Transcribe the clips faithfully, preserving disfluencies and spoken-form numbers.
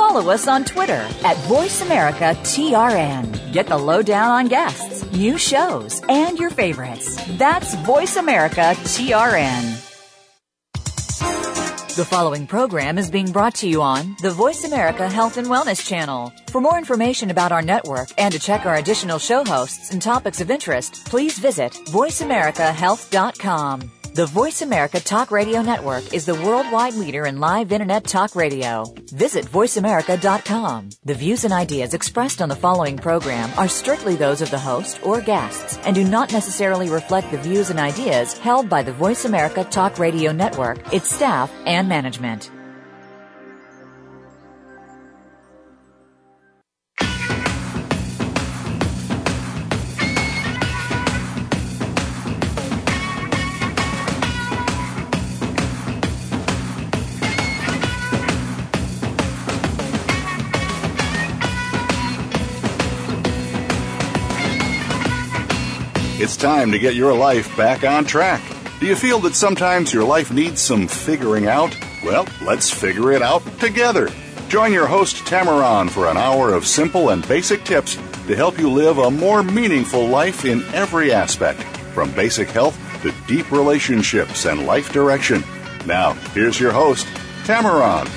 follow us on Twitter at Voice America T R N. Get the lowdown on guests, new shows, and your favorites. That's Voice America T R N. The following program is being brought to you on the Voice America Health and Wellness Channel. For more information about our network and to check our additional show hosts and topics of interest, please visit voice america health dot com. The Voice America Talk Radio Network is the worldwide leader in live Internet talk radio. Visit voice america dot com. The views and ideas expressed on the following program are strictly those of the host or guests and do not necessarily reflect the views and ideas held by the Voice America Talk Radio Network, its staff, and management. It's time to get your life back on track. Do you feel that sometimes your life needs some figuring out? Well, let's figure it out together. Join your host, Tamaran, for an hour of simple and basic tips to help you live a more meaningful life in every aspect, from basic health to deep relationships and life direction. Now, here's your host, Tamaran.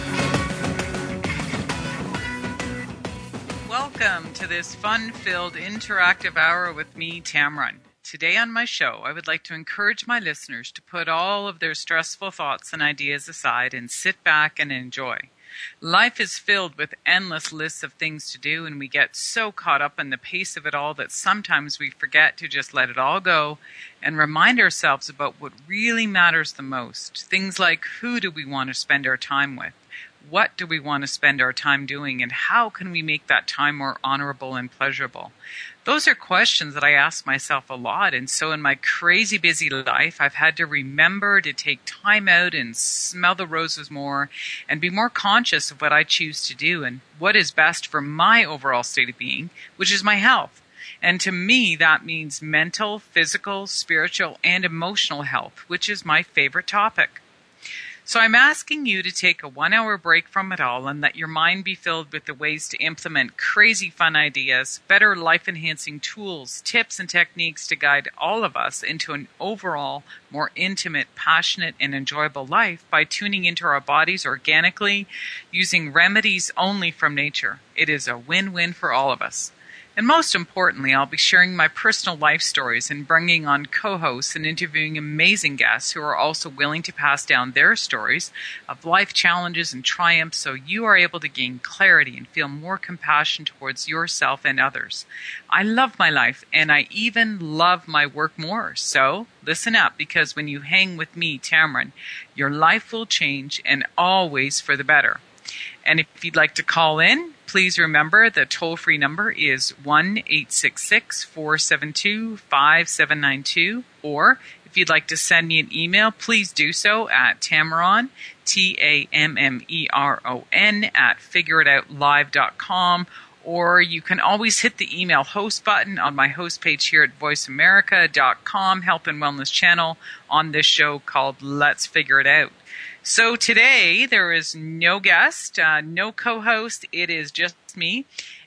Welcome to this fun-filled interactive hour with me, Tamaran. Today on my show, I would like to encourage my listeners to put all of their stressful thoughts and ideas aside and sit back and enjoy. Life is filled with endless lists of things to do, and we get so caught up in the pace of it all that sometimes we forget to just let it all go and remind ourselves about what really matters the most. Things like, who do we want to spend our time with? What do we want to spend our time doing, and how can we make that time more honorable and pleasurable? Those are questions that I ask myself a lot, and so in my crazy busy life, I've had to remember to take time out and smell the roses more and be more conscious of what I choose to do and what is best for my overall state of being, which is my health. And to me, that means mental, physical, spiritual, and emotional health, which is my favorite topic. So I'm asking you to take a one-hour break from it all and let your mind be filled with the ways to implement crazy fun ideas, better life-enhancing tools, tips, and techniques to guide all of us into an overall more intimate, passionate, and enjoyable life by tuning into our bodies organically, using remedies only from nature. It is a win-win for all of us. And most importantly, I'll be sharing my personal life stories and bringing on co-hosts and interviewing amazing guests who are also willing to pass down their stories of life challenges and triumphs so you are able to gain clarity and feel more compassion towards yourself and others. I love my life, and I even love my work more. So listen up, because when you hang with me, Tamaran, your life will change, and always for the better. And if you'd like to call in, please remember the toll-free number is one eight six six, four seven two, five seven nine two. Or if you'd like to send me an email, please do so at Tamaran, T A M M E R O N, at figure it out live dot com. Or you can always hit the email host button on my host page here at voice america dot com health and wellness channel on this show called Let's Figure It Out. So today there is no guest, uh, no co-host. It is just me.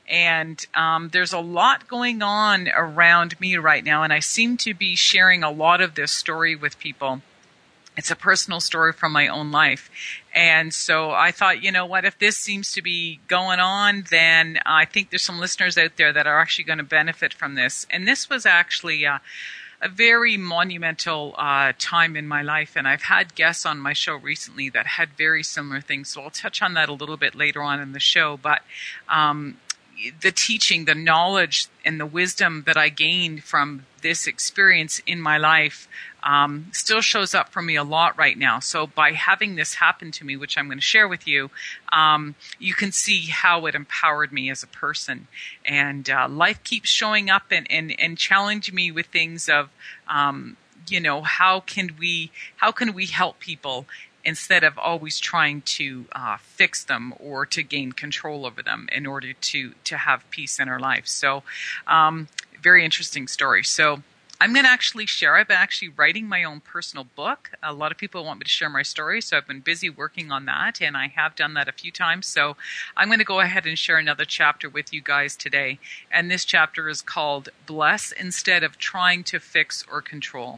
And um, there's a lot going on around me right now, and I seem to be sharing a lot of this story with people. It's a personal story from my own life. And so I thought, you know what, if this seems to be going on, then I think there's some listeners out there that are actually going to benefit from this. And this was actually uh, a very monumental uh, time in my life. And I've had guests on my show recently that had very similar things. So I'll touch on that a little bit later on in the show. But um, the teaching, the knowledge, and the wisdom that I gained from this experience in my life um, still shows up for me a lot right now. So by having this happen to me, which I'm going to share with you, um, you can see how it empowered me as a person. And uh, life keeps showing up and, and, and challenging me with things of, um, you know, how can we how can we help people instead of always trying to uh, fix them or to gain control over them in order to, to have peace in our life. So um, very interesting story. So I'm going to actually share. I've been actually writing my own personal book. A lot of people want me to share my story, so I've been busy working on that, and I have done that a few times. So I'm going to go ahead and share another chapter with you guys today. And this chapter is called Bless Instead of Trying to Fix or Control.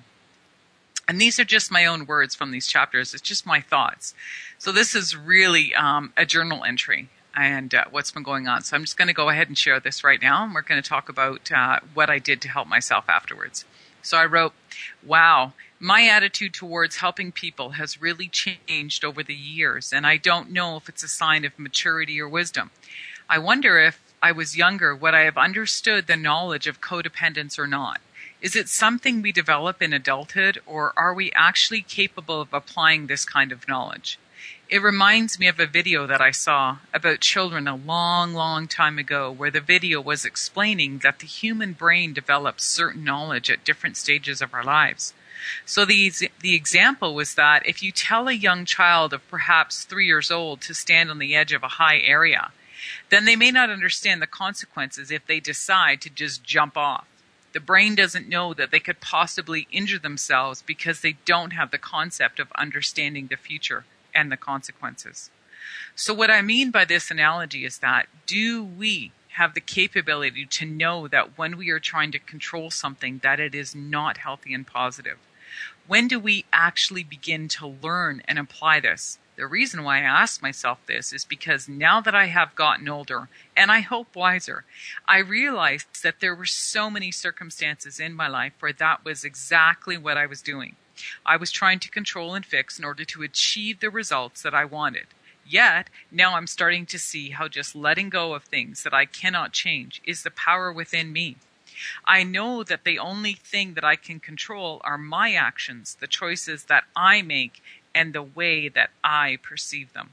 And these are just my own words from these chapters. It's just my thoughts. So this is really um, a journal entry and uh, what's been going on. So I'm just going to go ahead and share this right now. And we're going to talk about uh, what I did to help myself afterwards. So I wrote, wow, my attitude towards helping people has really changed over the years. And I don't know if it's a sign of maturity or wisdom. I wonder if I was younger, would I have understood the knowledge of codependence or not? Is it something we develop in adulthood, or are we actually capable of applying this kind of knowledge? It reminds me of a video that I saw about children a long, long time ago, where the video was explaining that the human brain develops certain knowledge at different stages of our lives. So the, the example was that if you tell a young child of perhaps three years old to stand on the edge of a high area, then they may not understand the consequences if they decide to just jump off. The brain doesn't know that they could possibly injure themselves because they don't have the concept of understanding the future and the consequences. So what I mean by this analogy is that, do we have the capability to know that when we are trying to control something, that it is not healthy and positive? When do we actually begin to learn and apply this? The reason why I ask myself this is because now that I have gotten older, and I hope wiser, I realized that there were so many circumstances in my life where that was exactly what I was doing. I was trying to control and fix in order to achieve the results that I wanted. Yet, now I'm starting to see how just letting go of things that I cannot change is the power within me. I know that the only thing that I can control are my actions, the choices that I make, and the way that I perceive them.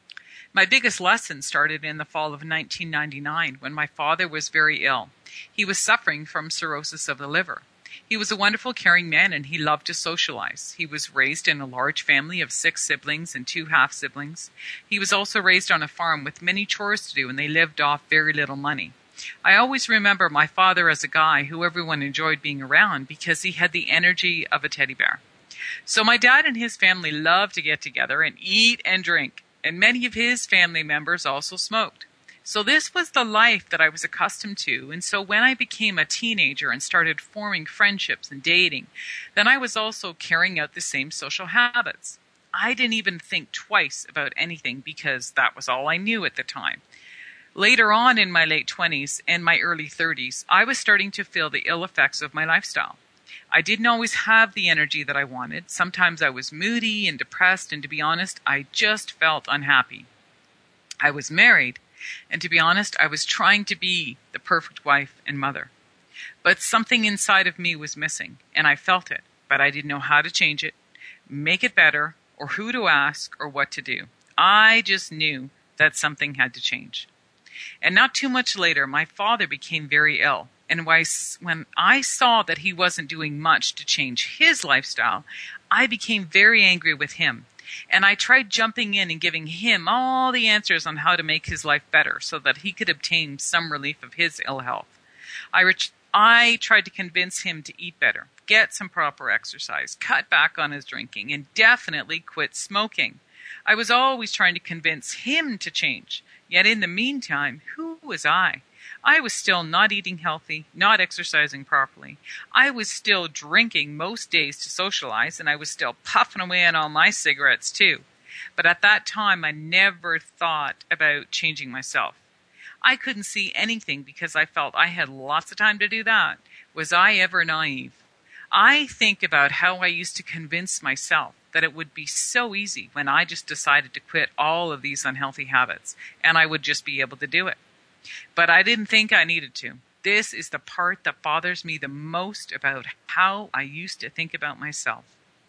My biggest lesson started in the fall of nineteen ninety-nine when my father was very ill. He was suffering from cirrhosis of the liver. He was a wonderful, caring man, and he loved to socialize. He was raised in a large family of six siblings and two half-siblings. He was also raised on a farm with many chores to do, and they lived off very little money. I always remember my father as a guy who everyone enjoyed being around because he had the energy of a teddy bear. So my dad and his family loved to get together and eat and drink, and many of his family members also smoked. So this was the life that I was accustomed to, and so when I became a teenager and started forming friendships and dating, then I was also carrying out the same social habits. I didn't even think twice about anything because that was all I knew at the time. Later on in my late twenties and my early thirties, I was starting to feel the ill effects of my lifestyle. I didn't always have the energy that I wanted. Sometimes I was moody and depressed, and to be honest, I just felt unhappy. I was married, and to be honest, I was trying to be the perfect wife and mother. But something inside of me was missing, and I felt it, but I didn't know how to change it, make it better, or who to ask, or what to do. I just knew that something had to change. And not too much later, my father became very ill. And when I saw that he wasn't doing much to change his lifestyle, I became very angry with him. And I tried jumping in and giving him all the answers on how to make his life better so that he could obtain some relief of his ill health. I, re- I tried to convince him to eat better, get some proper exercise, cut back on his drinking, and definitely quit smoking. I was always trying to convince him to change. Yet in the meantime, who was I? I was still not eating healthy, not exercising properly. I was still drinking most days to socialize, and I was still puffing away on all my cigarettes too. But at that time, I never thought about changing myself. I couldn't see anything because I felt I had lots of time to do that. Was I ever naive? I think about how I used to convince myself that it would be so easy when I just decided to quit all of these unhealthy habits, and I would just be able to do it. But I didn't think I needed to. This is the part that bothers me the most about how I used to think about myself.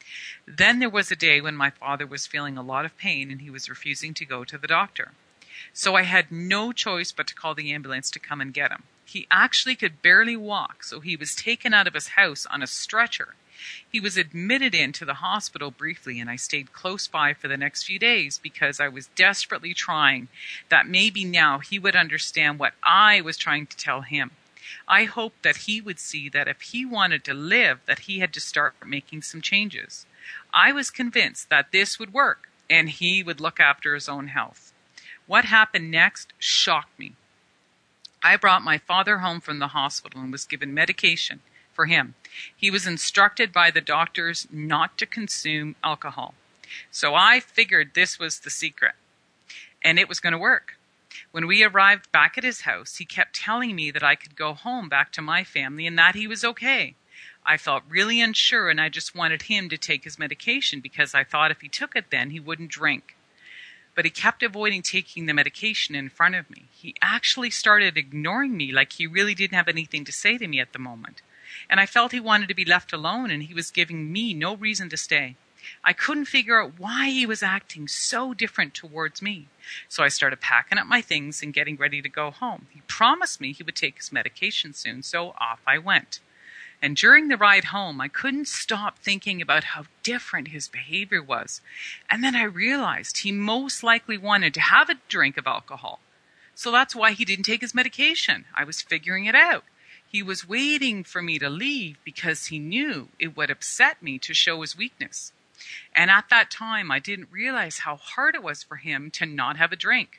Then there was a day when my father was feeling a lot of pain and he was refusing to go to the doctor. So I had no choice but to call the ambulance to come and get him. He actually could barely walk, so he was taken out of his house on a stretcher. He was admitted into the hospital briefly, and I stayed close by for the next few days because I was desperately trying that maybe now he would understand what I was trying to tell him. I hoped that he would see that if he wanted to live, that he had to start making some changes. I was convinced that this would work and he would look after his own health. What happened next shocked me. I brought my father home from the hospital and was given medication for him. He was instructed by the doctors not to consume alcohol. So I figured this was the secret, and it was going to work. When we arrived back at his house, he kept telling me that I could go home back to my family and that he was okay. I felt really unsure, and I just wanted him to take his medication because I thought if he took it then he wouldn't drink. But he kept avoiding taking the medication in front of me. He actually started ignoring me like he really didn't have anything to say to me at the moment. And I felt he wanted to be left alone, and he was giving me no reason to stay. I couldn't figure out why he was acting so different towards me. So I started packing up my things and getting ready to go home. He promised me he would take his medication soon, so off I went. And during the ride home, I couldn't stop thinking about how different his behavior was. And then I realized he most likely wanted to have a drink of alcohol. So that's why he didn't take his medication. I was figuring it out. He was waiting for me to leave because he knew it would upset me to show his weakness. And at that time, I didn't realize how hard it was for him to not have a drink.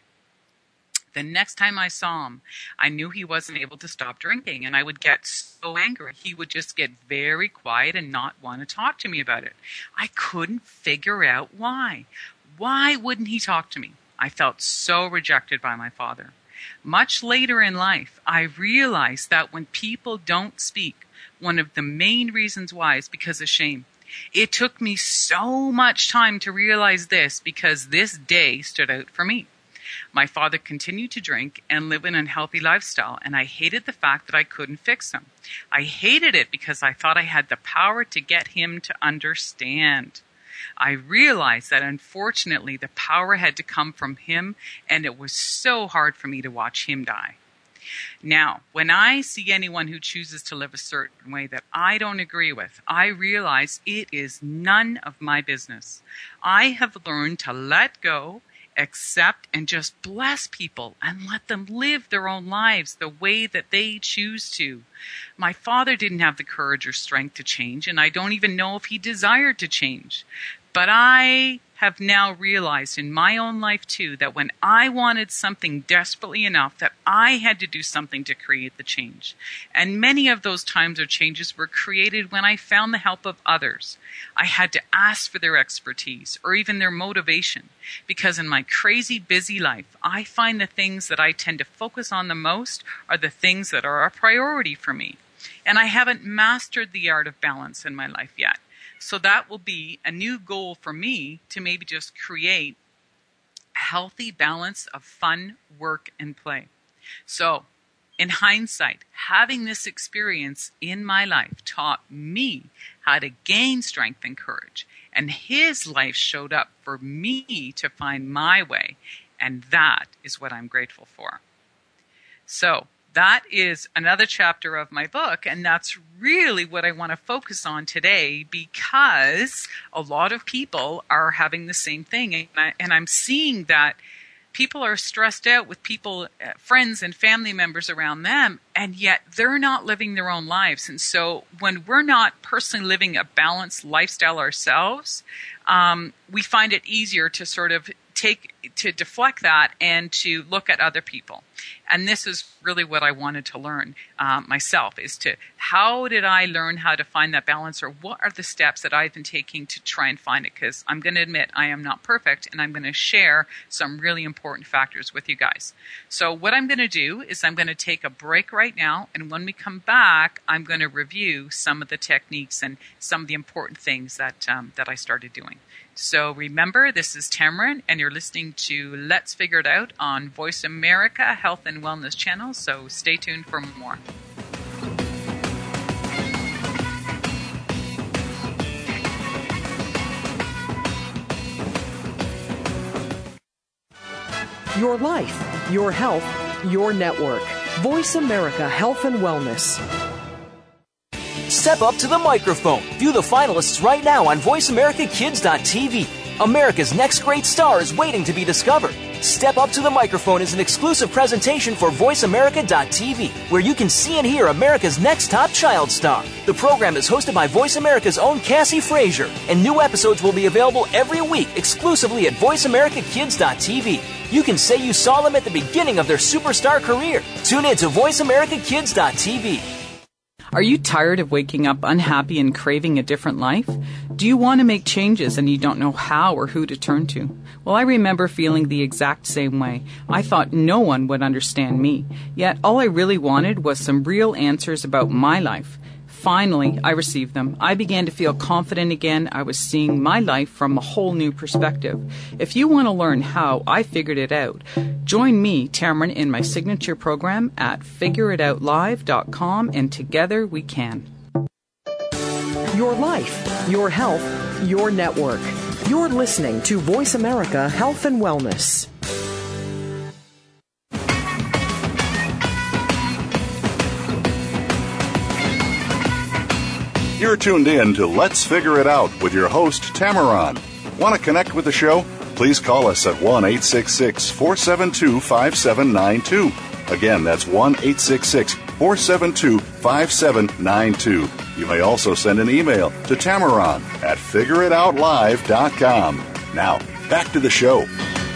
The next time I saw him, I knew he wasn't able to stop drinking, and I would get so angry. He would just get very quiet and not want to talk to me about it. I couldn't figure out why. Why wouldn't he talk to me? I felt so rejected by my father. Much later in life, I realized that when people don't speak, one of the main reasons why is because of shame. It took me so much time to realize this because this day stood out for me. My father continued to drink and live an unhealthy lifestyle, and I hated the fact that I couldn't fix him. I hated it because I thought I had the power to get him to understand. I realized that unfortunately the power had to come from him, and it was so hard for me to watch him die. Now, when I see anyone who chooses to live a certain way that I don't agree with, I realize it is none of my business. I have learned to let go, accept, and just bless people and let them live their own lives the way that they choose to. My father didn't have the courage or strength to change, and I don't even know if he desired to change. But I have now realized in my own life too that when I wanted something desperately enough that I had to do something to create the change. And many of those times or changes were created when I found the help of others. I had to ask for their expertise or even their motivation, because in my crazy busy life, I find the things that I tend to focus on the most are the things that are a priority for me. And I haven't mastered the art of balance in my life yet. So that will be a new goal for me to maybe just create a healthy balance of fun, work, and play. So in hindsight, having this experience in my life taught me how to gain strength and courage. And his life showed up for me to find my way. And that is what I'm grateful for. So that is another chapter of my book, and that's really what I want to focus on today, because a lot of people are having the same thing, and, I, and I'm seeing that people are stressed out with people, uh, friends and family members around them, and yet they're not living their own lives. And so when we're not personally living a balanced lifestyle ourselves, um, we find it easier to sort of take to deflect that and to look at other people. And this is really what I wanted to learn um, myself, is to how did I learn how to find that balance, or what are the steps that I've been taking to try and find it? Because I'm going to admit I am not perfect, and I'm going to share some really important factors with you guys. So what I'm going to do is I'm going to take a break right now, and when we come back, I'm going to review some of the techniques and some of the important things that um, that I started doing. So remember, this is Tamron, and you're listening to Let's Figure It Out on Voice America Health and Wellness Channel, so stay tuned for more. Your life, your health, your network. Voice America Health and Wellness. Step up to the microphone. View the finalists right now on voice america kids dot t v. America's next great star is waiting to be discovered. Step Up to the Microphone is an exclusive presentation for voice america dot t v, where you can see and hear America's next top child star. The program is hosted by Voice America's own Cassie Frazier, and new episodes will be available every week exclusively at voice america kids dot t v. You can say you saw them at the beginning of their superstar career. Tune in to voice america kids dot t v. Are you tired of waking up unhappy and craving a different life? Do you want to make changes and you don't know how or who to turn to? Well, I remember feeling the exact same way. I thought no one would understand me. Yet all I really wanted was some real answers about my life. Finally, I received them. I began to feel confident again. I was seeing my life from a whole new perspective. If you want to learn how I figured it out, join me, Tamron, in my signature program at figure it out live dot com, and together we can. Your life, your health, your network. You're listening to Voice America Health and Wellness. You're tuned in to Let's Figure It Out with your host, Tamaron. Want to connect with the show? Please call us at one eight six six, four seven two, five seven nine two. Again, that's one eight six six, four seven two, five seven nine two. You may also send an email to Tamaron at figure it out live dot com. Now, back to the show.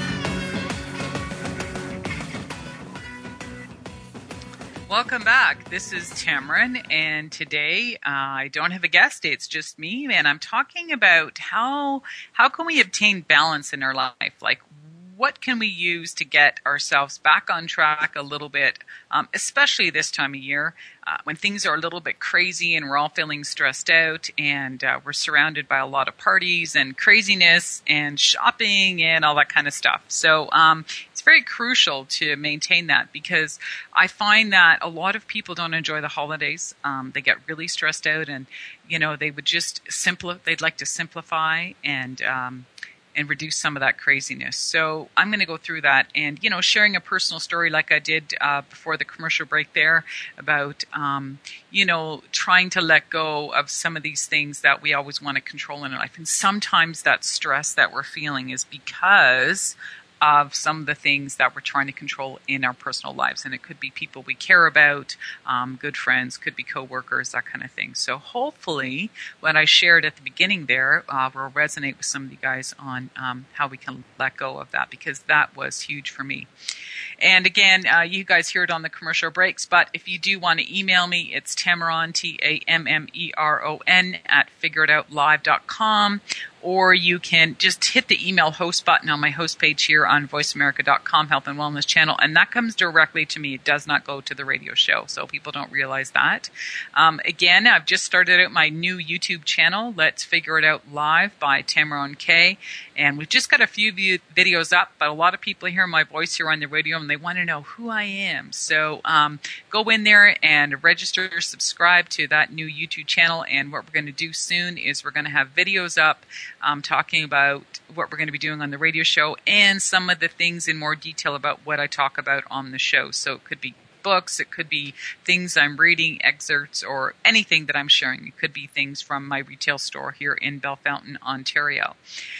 Welcome back. This is Tamron, and today uh, I don't have a guest. It's just me, and I'm talking about how how can we obtain balance in our life? Like, what can we use to get ourselves back on track a little bit, um, especially this time of year uh, when things are a little bit crazy and we're all feeling stressed out, and uh, we're surrounded by a lot of parties and craziness and shopping and all that kind of stuff. So um, it's very crucial to maintain that, because I find that a lot of people don't enjoy the holidays. Um, they get really stressed out, and you know they would just simpli- they'd like to simplify and um, and reduce some of that craziness. So I'm going to go through that, and, you know, sharing a personal story like I did uh, before the commercial break there about, um, you know, trying to let go of some of these things that we always want to control in our life. And sometimes that stress that we're feeling is because of some of the things that we're trying to control in our personal lives. And it could be people we care about, um, good friends, could be coworkers, that kind of thing. So hopefully what I shared at the beginning there uh, will resonate with some of you guys on um, how we can let go of that, because that was huge for me. And again, uh, you guys hear it on the commercial breaks, but if you do want to email me, it's Tammeron, T A M M E R O N, at figure it out live dot com. Or you can just hit the email host button on my host page here on voice america dot com Health and Wellness channel, and that comes directly to me. It does not go to the radio show, so people don't realize that. Um, again, I've just started out my new YouTube channel, Let's Figure It Out Live by Tamron K, and we've just got a few view- videos up, but a lot of people hear my voice here on the radio, and they want to know who I am. So um, go in there and register, subscribe to that new YouTube channel, and what we're going to do soon is we're going to have videos up Um, talking about what we're going to be doing on the radio show and some of the things in more detail about what I talk about on the show. So it could be books, it could be things I'm reading, excerpts, or anything that I'm sharing. It could be things from my retail store here in Bellefontaine, Ontario.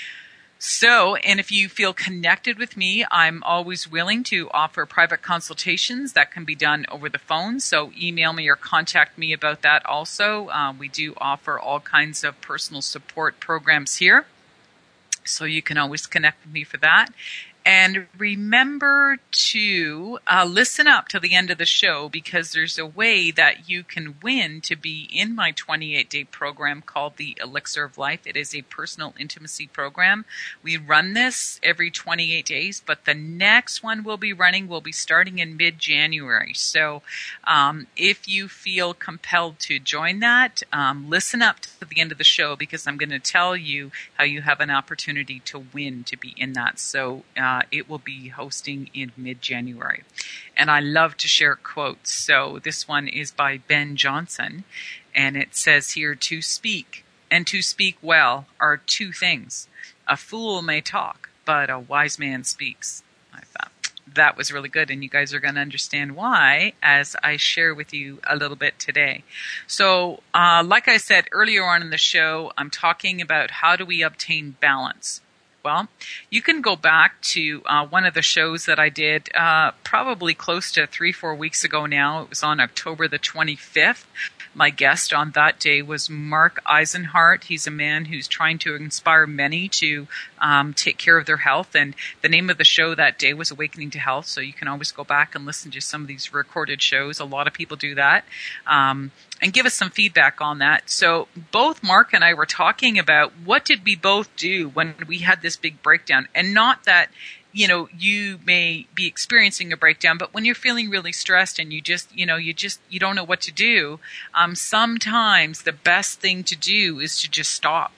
So, and if you feel connected with me, I'm always willing to offer private consultations that can be done over the phone. So email me or contact me about that also. Uh, we do offer all kinds of personal support programs here. So you can always connect with me for that. And remember to uh, listen up to the end of the show, because there's a way that you can win to be in my twenty-eight day program called the Elixir of Life. It is a personal intimacy program. We run this every twenty-eight days, but the next one we'll be running will be starting in mid-January. So um, if you feel compelled to join that, um, listen up to the end of the show, because I'm going to tell you how you have an opportunity to win to be in that. So uh, Uh, it will be hosting in mid-January. And I love to share quotes. So this one is by Ben Johnson. And it says here, to speak and to speak well are two things. A fool may talk, but a wise man speaks. I thought that was really good. And you guys are going to understand why as I share with you a little bit today. So uh, like I said earlier on in the show, I'm talking about how do we obtain balance. Well, you can go back to uh, one of the shows that I did uh, probably close to three, four weeks ago now. It was on October the twenty-fifth. My guest on that day was Mark Eisenhart. He's a man who's trying to inspire many to um, take care of their health. And the name of the show that day was Awakening to Health. So you can always go back and listen to some of these recorded shows. A lot of people do that. Um, and give us some feedback on that. So both Mark and I were talking about what did we both do when we had this big breakdown. And not that, you know, you may be experiencing a breakdown, but when you're feeling really stressed and you just, you know, you just, you don't know what to do, um, sometimes the best thing to do is to just stop.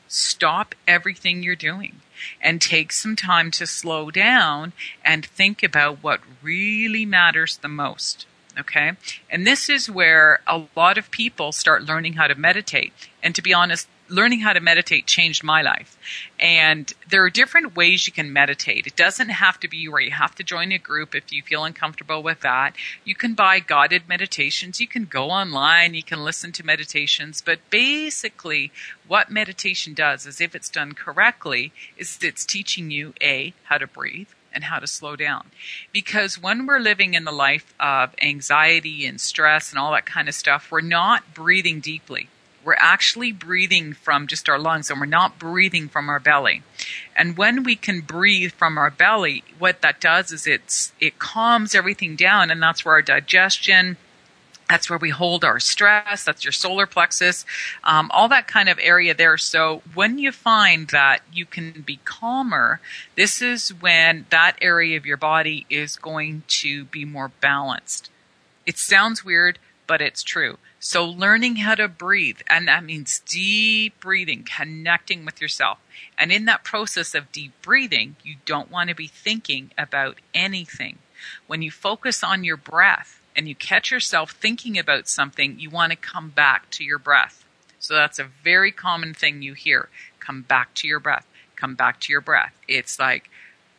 Stop everything you're doing and take some time to slow down and think about what really matters the most. Okay? And this is where a lot of people start learning how to meditate. And to be honest, learning how to meditate changed my life. And there are different ways you can meditate. It doesn't have to be where you have to join a group if you feel uncomfortable with that. You can buy guided meditations. You can go online. You can listen to meditations. But basically, what meditation does is, if it's done correctly, is it's teaching you, A, how to breathe, and how to slow down. Because when we're living in the life of anxiety and stress and all that kind of stuff, we're not breathing deeply. We're actually breathing from just our lungs, and we're not breathing from our belly. And when we can breathe from our belly, what that does is it's it calms everything down, and that's where our digestion, that's where we hold our stress, that's your solar plexus, um, all that kind of area there. So when you find that you can be calmer, this is when that area of your body is going to be more balanced. It sounds weird, but it's true. So learning how to breathe, and that means deep breathing, connecting with yourself. And in that process of deep breathing, you don't want to be thinking about anything. When you focus on your breath, and you catch yourself thinking about something, you want to come back to your breath. So that's a very common thing you hear. Come back to your breath. Come back to your breath. It's like,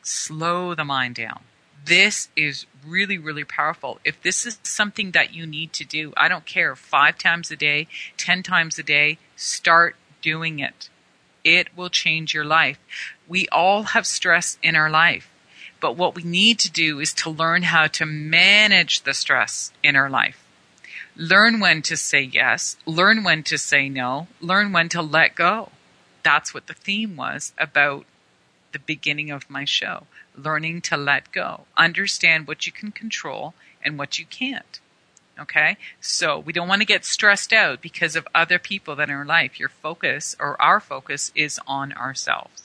slow the mind down. This is really, really powerful. If this is something that you need to do, I don't care, five times a day, ten times a day, start doing it. It will change your life. We all have stress in our life. But what we need to do is to learn how to manage the stress in our life. Learn when to say yes. Learn when to say no. Learn when to let go. That's what the theme was about the beginning of my show. Learning to let go. Understand what you can control and what you can't. Okay? So we don't want to get stressed out because of other people that are in our life. Your focus, or our focus, is on ourselves.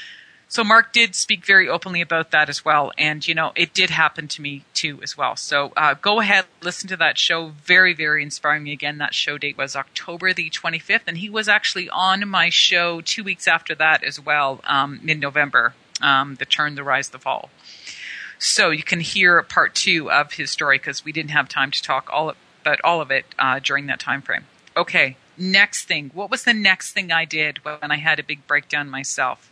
So Mark did speak very openly about that as well. And, you know, it did happen to me too as well. So uh, go ahead, listen to that show. Very, very inspiring. Again, that show date was October the twenty-fifth. And he was actually on my show two weeks after that as well, um, mid-November, um, The Turn, The Rise, The Fall. So you can hear part two of his story because we didn't have time to talk all about all of it uh, during that time frame. Okay, next thing. What was the next thing I did when I had a big breakdown myself?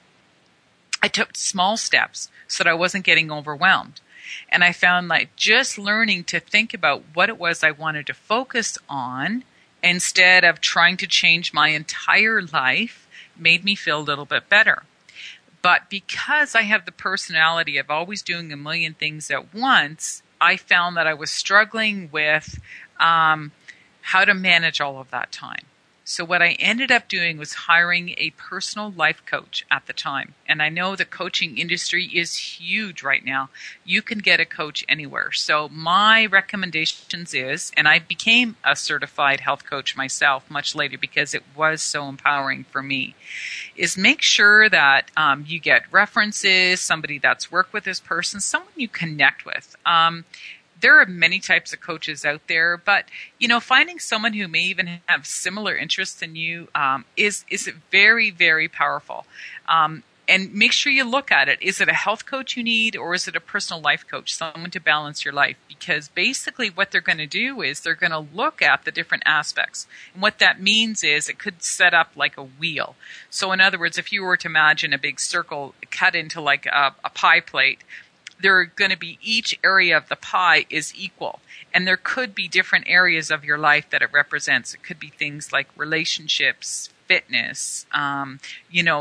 I took small steps so that I wasn't getting overwhelmed. And I found like just learning to think about what it was I wanted to focus on instead of trying to change my entire life made me feel a little bit better. But because I have the personality of always doing a million things at once, I found that I was struggling with um, how to manage all of that time. So what I ended up doing was hiring a personal life coach at the time. And I know the coaching industry is huge right now. You can get a coach anywhere. So my recommendations is, and I became a certified health coach myself much later because it was so empowering for me, is make sure that um, you get references, somebody that's worked with this person, someone you connect with. Um, There are many types of coaches out there, but, you know, finding someone who may even have similar interests than you um, is is very, very powerful. Um, and make sure you look at it. Is it a health coach you need, or is it a personal life coach, someone to balance your life? Because basically what they're going to do is they're going to look at the different aspects. And what that means is it could set up like a wheel. So in other words, if you were to imagine a big circle cut into like a, a pie plate, there are going to be each area of the pie is equal. And there could be different areas of your life that it represents. It could be things like relationships, fitness, um, you know,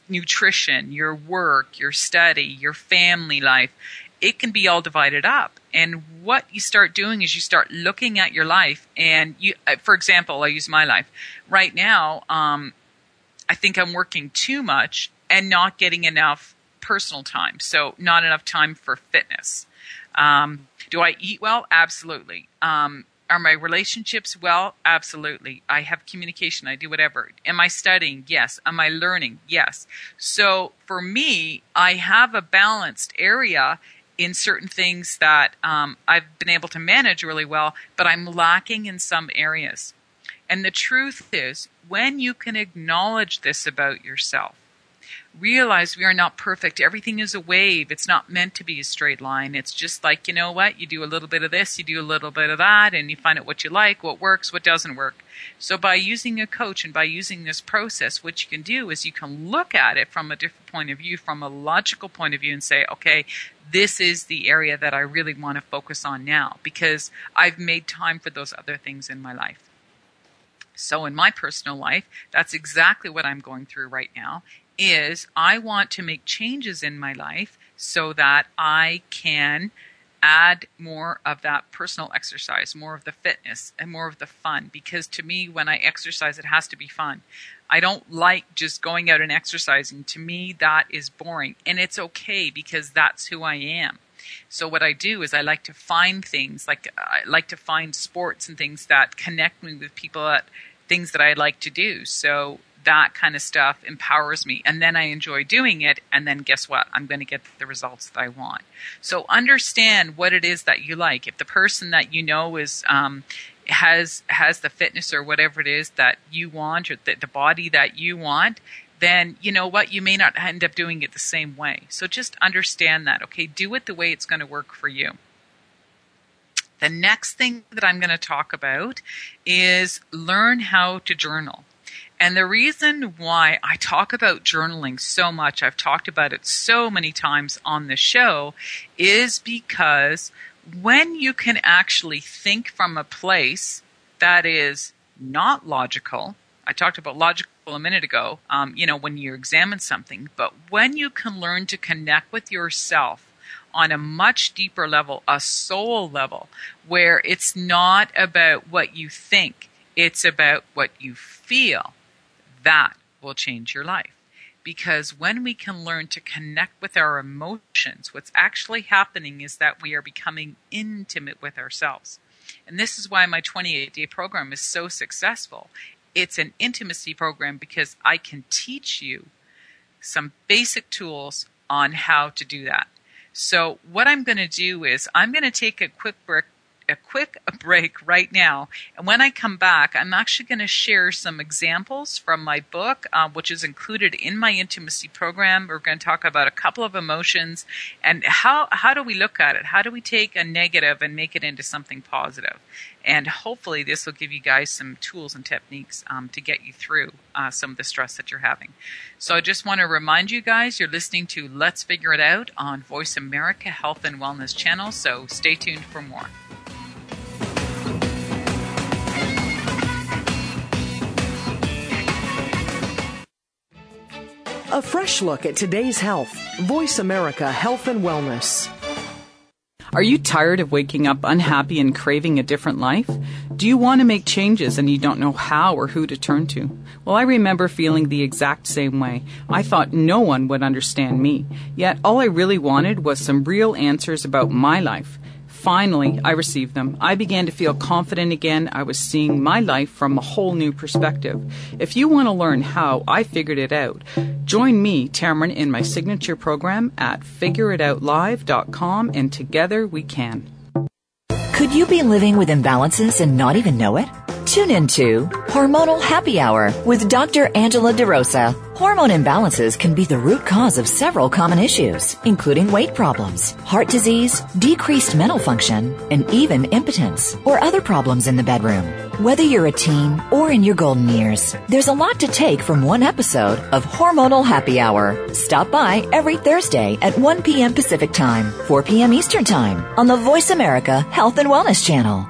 nutrition, your work, your study, your family life, it can be all divided up. And what you start doing is you start looking at your life and you, for example, I use my life. Right now, um, I think I'm working too much and not getting enough personal time. So not enough time for fitness. Um, do I eat well? Absolutely. Um, are my relationships well? Absolutely. I have communication. I do whatever. Am I studying? Yes. Am I learning? Yes. So for me, I have a balanced area in certain things that um, I've been able to manage really well, but I'm lacking in some areas. And the truth is, when you can acknowledge this about yourself, realize we are not perfect. Everything is a wave. It's not meant to be a straight line. It's just like, you know what? You do a little bit of this, you do a little bit of that, and you find out what you like, what works, what doesn't work. So by using a coach and by using this process, what you can do is you can look at it from a different point of view, from a logical point of view, and say, okay, this is the area that I really want to focus on now because I've made time for those other things in my life. So in my personal life, that's exactly what I'm going through right now, is I want to make changes in my life so that I can add more of that personal exercise, more of the fitness, and more of the fun. Because to me, when I exercise, it has to be fun. I don't like just going out and exercising. To me, that is boring. And it's okay because that's who I am. So what I do is I like to find things, like I like to find sports and things that connect me with people, that things that I like to do. So that kind of stuff empowers me. And then I enjoy doing it. And then guess what? I'm going to get the results that I want. So understand what it is that you like. If the person that you know is um, has has the fitness or whatever it is that you want, or the, the body that you want, then you know what? You may not end up doing it the same way. So just understand that, okay? Do it the way it's going to work for you. The next thing that I'm going to talk about is learn how to journal. And the reason why I talk about journaling so much, I've talked about it so many times on the show, is because when you can actually think from a place that is not logical, I talked about logical a minute ago, um, you know, when you examine something, but when you can learn to connect with yourself on a much deeper level, a soul level, where it's not about what you think, it's about what you feel, that will change your life. Because when we can learn to connect with our emotions, what's actually happening is that we are becoming intimate with ourselves. And this is why my twenty-eight day program is so successful. It's an intimacy program because I can teach you some basic tools on how to do that. So what I'm going to do is I'm going to take a quick break, a quick break right now. And when I come back, I'm actually going to share some examples from my book, uh, which is included in my intimacy program. We're going to talk about a couple of emotions and how, how do we look at it? How do we take a negative and make it into something positive? And hopefully this will give you guys some tools and techniques um, to get you through uh, some of the stress that you're having. So I just want to remind you guys, you're listening to Let's Figure It Out on Voice America Health and Wellness Channel. So stay tuned for more. A fresh look at today's health. Voice America Health and Wellness. Are you tired of waking up unhappy and craving a different life? Do you want to make changes and you don't know how or who to turn to? Well, I remember feeling the exact same way. I thought no one would understand me. Yet all I really wanted was some real answers about my life. Finally, I received them. I began to feel confident again. I was seeing my life from a whole new perspective. If you want to learn how I figured it out, join me, Tamron, in my signature program at figure it out live dot com, and together we can. Could you be living with imbalances and not even know it? Tune into Hormonal Happy Hour with Doctor Angela DeRosa. Hormone imbalances can be the root cause of several common issues, including weight problems, heart disease, decreased mental function, and even impotence or other problems in the bedroom. Whether you're a teen or in your golden years, there's a lot to take from one episode of Hormonal Happy Hour. Stop by every Thursday at one p.m. Pacific Time, four p.m. Eastern Time on the Voice America Health and Wellness Channel.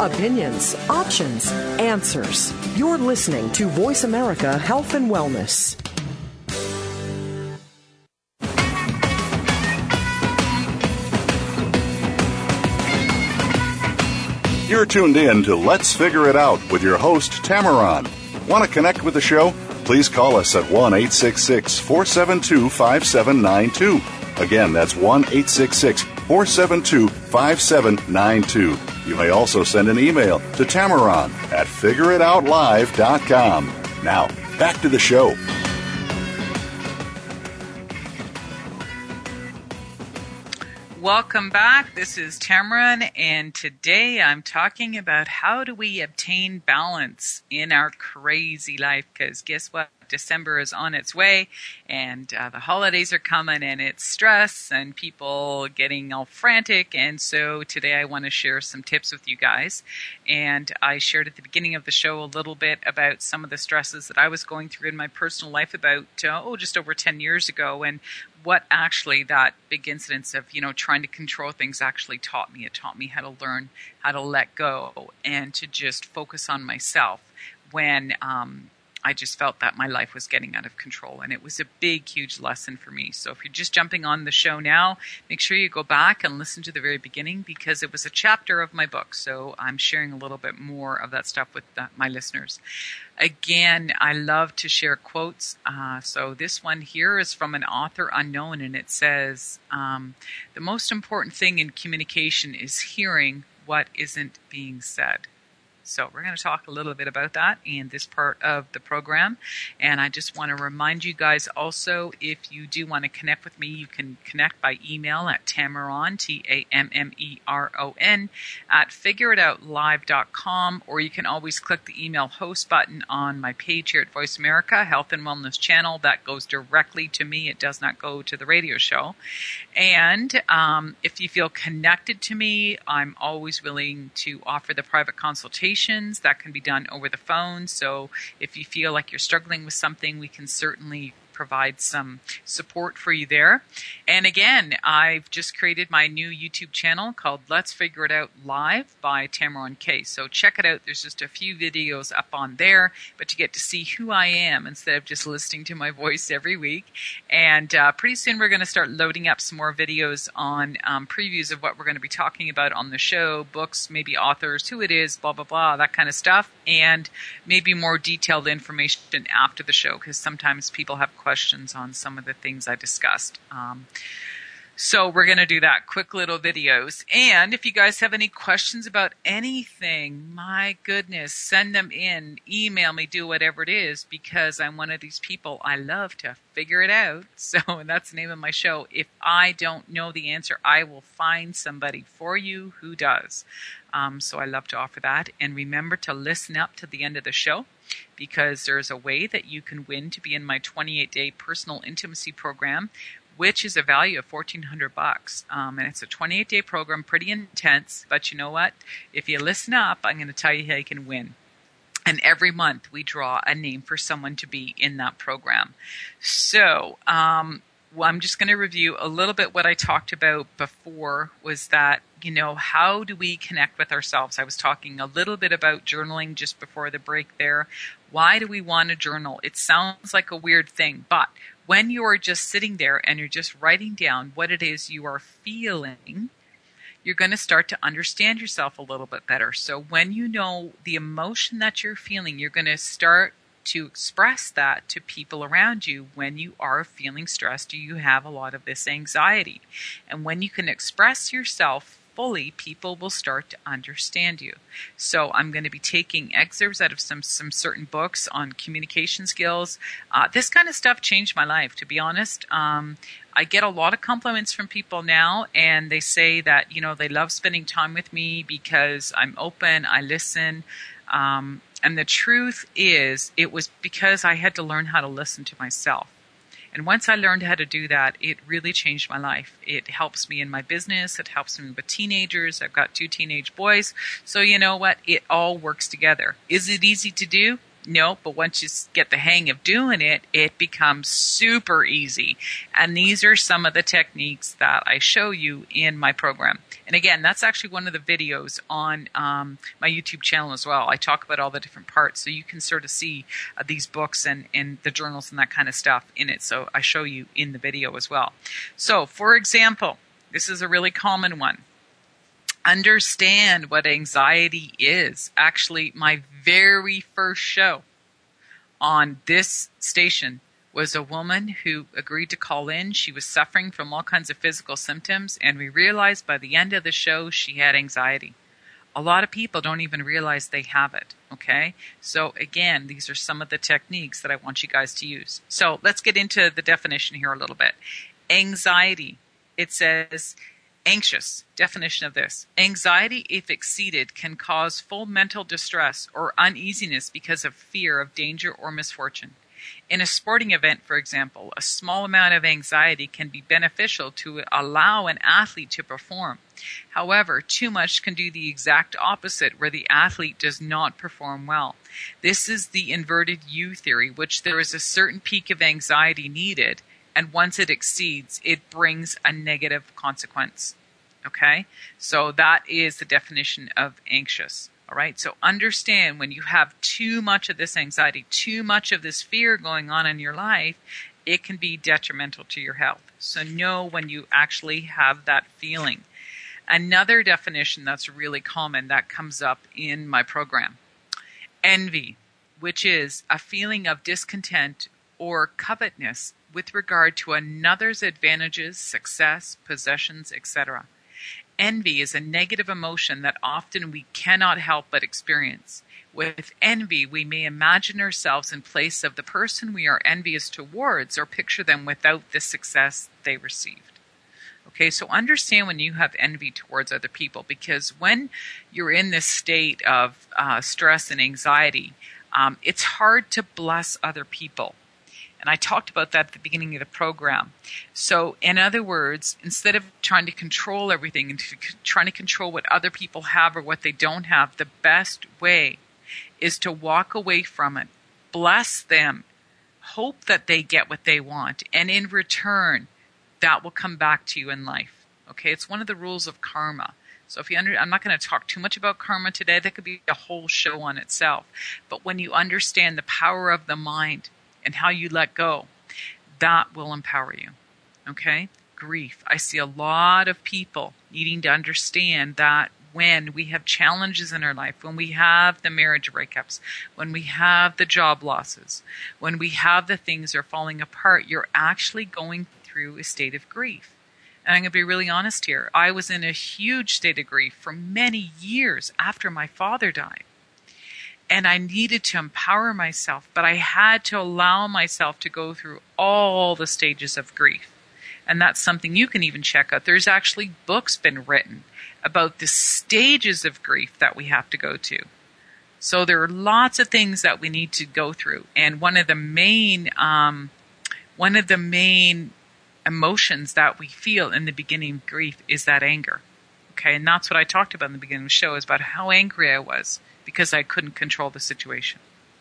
Opinions, options, answers. You're listening to Voice America Health and Wellness. You're tuned in to Let's Figure It Out with your host, Tamaron. Want to connect with the show? Please call us at one eight six six, four seven two, five seven nine two. Again, that's one eight six six, four seven two, five seven nine two. You may also send an email to Tamaron at figure it out live dot com. Now, back to the show. Welcome back. This is Tamaron, and today I'm talking about how do we obtain balance in our crazy life, because guess what? December is on its way, and uh, the holidays are coming, and it's stress and people getting all frantic. And so today I want to share some tips with you guys. And I shared at the beginning of the show a little bit about some of the stresses that I was going through in my personal life about, uh, oh, just over ten years ago, and what actually that big incidence of, you know, trying to control things actually taught me. It taught me how to learn how to let go and to just focus on myself when um, I just felt that my life was getting out of control. And it was a big, huge lesson for me. So if you're just jumping on the show now, make sure you go back and listen to the very beginning, because it was a chapter of my book. So I'm sharing a little bit more of that stuff with the, my listeners. Again, I love to share quotes. Uh, so this one here is from an author unknown, and it says, um, the most important thing in communication is hearing what isn't being said. So we're going to talk a little bit about that in this part of the program. And I just want to remind you guys also, if you do want to connect with me, you can connect by email at Tamaron, T A M M E R O N, at figure it out live dot com, or you can always click the email host button on my page here at Voice America Health and Wellness Channel. That goes directly to me. It does not go to the radio show. And um, if you feel connected to me, I'm always willing to offer the private consultation. That can be done over the phone. So if you feel like you're struggling with something, we can certainly provide some support for you there. And again, I've just created my new YouTube channel called Let's Figure It Out Live by Tamaron K. So check it out. There's just a few videos up on there, but you get to see who I am instead of just listening to my voice every week. And uh, pretty soon we're going to start loading up some more videos on um, previews of what we're going to be talking about on the show, books, maybe authors, who it is, blah, blah, blah, that kind of stuff, and maybe more detailed information after the show, because sometimes people have questions on some of the things I discussed. Um, so we're going to do that. Quick little videos. And if you guys have any questions about anything, my goodness, send them in, email me, do whatever it is, because I'm one of these people. I love to figure it out. So and that's the name of my show. If I don't know the answer, I will find somebody for you who does. Um, so I love to offer that. And remember to listen up to the end of the show, because there's a way that you can win to be in my twenty-eight day personal intimacy program, which is a value of fourteen hundred bucks. Um, and it's a twenty-eight day program, pretty intense. But you know what? If you listen up, I'm going to tell you how you can win. And every month we draw a name for someone to be in that program. So um, well, I'm just going to review a little bit what I talked about before, was that, you know, how do we connect with ourselves? I was talking a little bit about journaling just before the break there. Why do we want to journal? It sounds like a weird thing, but when you are just sitting there and you're just writing down what it is you are feeling, you're going to start to understand yourself a little bit better. So when you know the emotion that you're feeling, you're going to start to express that to people around you. When you are feeling stressed, you have a lot of this anxiety. And when you can express yourself fully, people will start to understand you. So I'm going to be taking excerpts out of some, some certain books on communication skills. Uh, this kind of stuff changed my life, to be honest. Um, I get a lot of compliments from people now, and they say that, you know, they love spending time with me because I'm open, I listen. Um, and the truth is, it was because I had to learn how to listen to myself. And once I learned how to do that, it really changed my life. It helps me in my business. It helps me with teenagers. I've got two teenage boys. So you know what? It all works together. Is it easy to do? No, but once you get the hang of doing it, it becomes super easy. And these are some of the techniques that I show you in my program. And again, that's actually one of the videos on um, my YouTube channel as well. I talk about all the different parts, so you can sort of see uh, these books and, and the journals and that kind of stuff in it. So I show you in the video as well. So, for example, this is a really common one. Understand what anxiety is. Actually, my very first show on this station was a woman who agreed to call in. She was suffering from all kinds of physical symptoms, and we realized by the end of the show she had anxiety. A lot of people don't even realize they have it, okay? So again, these are some of the techniques that I want you guys to use. So let's get into the definition here a little bit. Anxiety, it says... Anxious, definition of this. Anxiety, if exceeded, can cause full mental distress or uneasiness because of fear of danger or misfortune. In a sporting event, for example, a small amount of anxiety can be beneficial to allow an athlete to perform. However, too much can do the exact opposite, where the athlete does not perform well. This is the inverted U theory, which there is a certain peak of anxiety needed, and once it exceeds, it brings a negative consequence. Okay? So that is the definition of anxious. All right? So understand, when you have too much of this anxiety, too much of this fear going on in your life, it can be detrimental to your health. So know when you actually have that feeling. Another definition that's really common that comes up in my program. Envy, which is a feeling of discontent or covetousness with regard to another's advantages, success, possessions, et cetera. Envy is a negative emotion that often we cannot help but experience. With envy, we may imagine ourselves in place of the person we are envious towards, or picture them without the success they received. Okay, so understand when you have envy towards other people, because when you're in this state of uh, stress and anxiety, um, it's hard to bless other people. And I talked about that at the beginning of the program. So in other words, instead of trying to control everything and to, trying to control what other people have or what they don't have, the best way is to walk away from it. Bless them. Hope that they get what they want. And in return, that will come back to you in life. Okay, it's one of the rules of karma. So if you under, I'm not going to talk too much about karma today. That could be a whole show on itself. But when you understand the power of the mind, and how you let go, that will empower you. Okay? Grief. I see a lot of people needing to understand that when we have challenges in our life, when we have the marriage breakups, when we have the job losses, when we have the things that are falling apart, you're actually going through a state of grief. And I'm going to be really honest here. I was in a huge state of grief for many years after my father died. And I needed to empower myself, but I had to allow myself to go through all the stages of grief. And that's something you can even check out. There's actually books been written about the stages of grief that we have to go to. So there are lots of things that we need to go through. And one of the main, um, one of the main emotions that we feel in the beginning of grief is that anger. Okay, and that's what I talked about in the beginning of the show, is about how angry I was because I couldn't control the situation.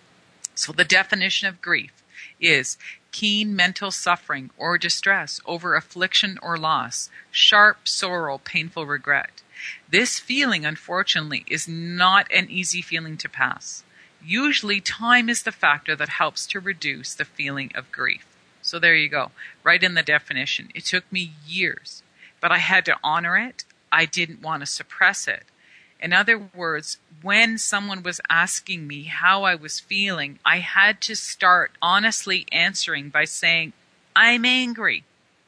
So the definition of grief is keen mental suffering or distress over affliction or loss, sharp sorrow, painful regret. This feeling, unfortunately, is not an easy feeling to pass. Usually, time is the factor that helps to reduce the feeling of grief. So there you go, right in the definition. It took me years, but I had to honor it. I didn't want to suppress it. In other words, when someone was asking me how I was feeling, I had to start honestly answering by saying, I'm angry.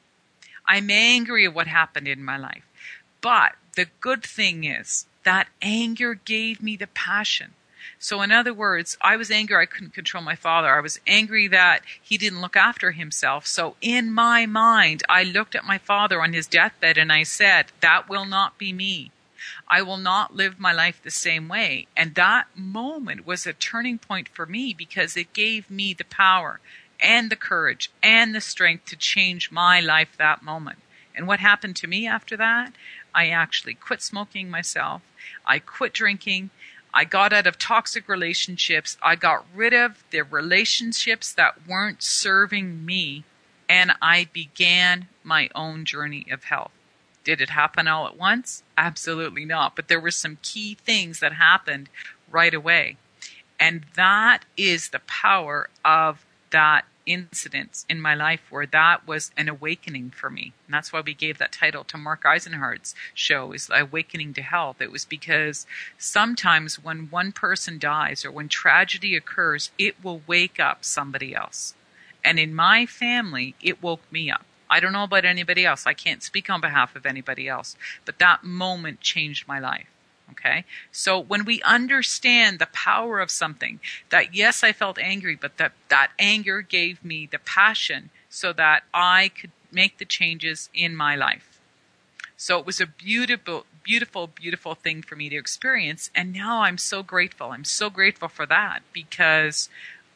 I'm angry at what happened in my life. But the good thing is that anger gave me the passion. So in other words, I was angry I couldn't control my father. I was angry that he didn't look after himself. So in my mind, I looked at my father on his deathbed and I said, that will not be me. I will not live my life the same way. And that moment was a turning point for me because it gave me the power and the courage and the strength to change my life that moment. And what happened to me after that? I actually quit smoking myself. I quit drinking. I got out of toxic relationships. I got rid of the relationships that weren't serving me, and I began my own journey of health. Did it happen all at once? Absolutely not. But there were some key things that happened right away. And that is the power of that incident in my life where that was an awakening for me. And that's why we gave that title to Mark Eisenhardt's show, is Awakening to Health. It was because sometimes when one person dies or when tragedy occurs, it will wake up somebody else. And in my family, it woke me up. I don't know about anybody else. I can't speak on behalf of anybody else. But that moment changed my life. Okay? So when we understand the power of something, that yes, I felt angry, but that, that anger gave me the passion so that I could make the changes in my life. So it was a beautiful, beautiful, beautiful thing for me to experience. And now I'm so grateful. I'm so grateful for that because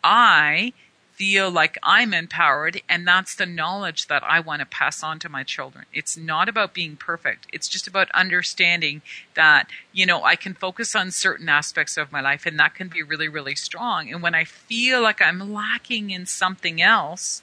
I feel like I'm empowered, and that's the knowledge that I want to pass on to my children. It's not about being perfect. It's just about understanding that, you know, I can focus on certain aspects of my life, and that can be really, really strong. And when I feel like I'm lacking in something else,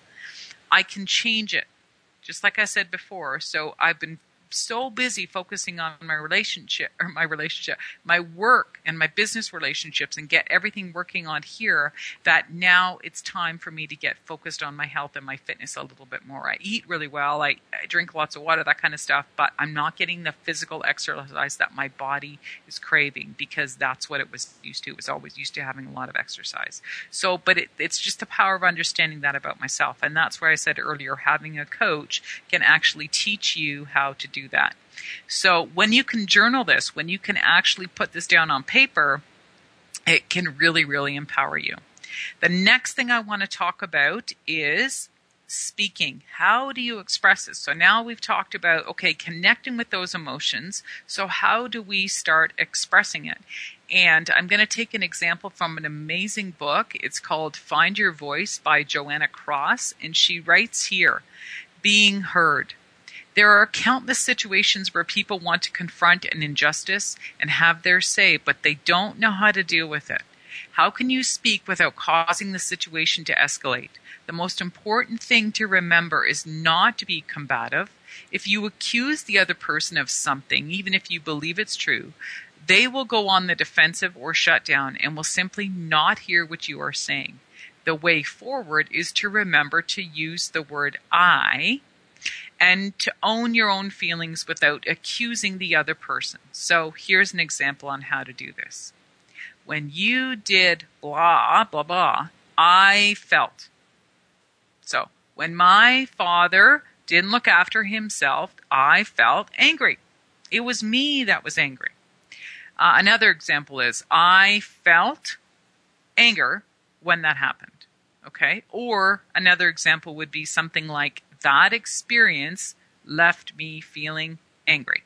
I can change it. Just like I said before. So I've been so busy focusing on my relationship or my relationship, my work and my business relationships and get everything working on here that now it's time for me to get focused on my health and my fitness a little bit more. I eat really well. I, I drink lots of water, that kind of stuff, but I'm not getting the physical exercise that my body is craving because that's what it was used to. It was always used to having a lot of exercise. So, but it, it's just the power of understanding that about myself. And that's where I said earlier, having a coach can actually teach you how to do that. So when you can journal this, when you can actually put this down on paper, it can really, really empower you. The next thing I want to talk about is speaking. How do you express this? So now we've talked about, okay, connecting with those emotions. So how do we start expressing it? And I'm going to take an example from an amazing book. It's called Find Your Voice by Joanna Cross. And she writes here, being heard. There are countless situations where people want to confront an injustice and have their say, but they don't know how to deal with it. How can you speak without causing the situation to escalate? The most important thing to remember is not to be combative. If you accuse the other person of something, even if you believe it's true, they will go on the defensive or shut down and will simply not hear what you are saying. The way forward is to remember to use the word I and to own your own feelings without accusing the other person. So here's an example on how to do this. When you did blah, blah, blah, I felt. So when my father didn't look after himself, I felt angry. It was me that was angry. Uh, another example is I felt anger when that happened. Okay? Or another example would be something like, that experience left me feeling angry.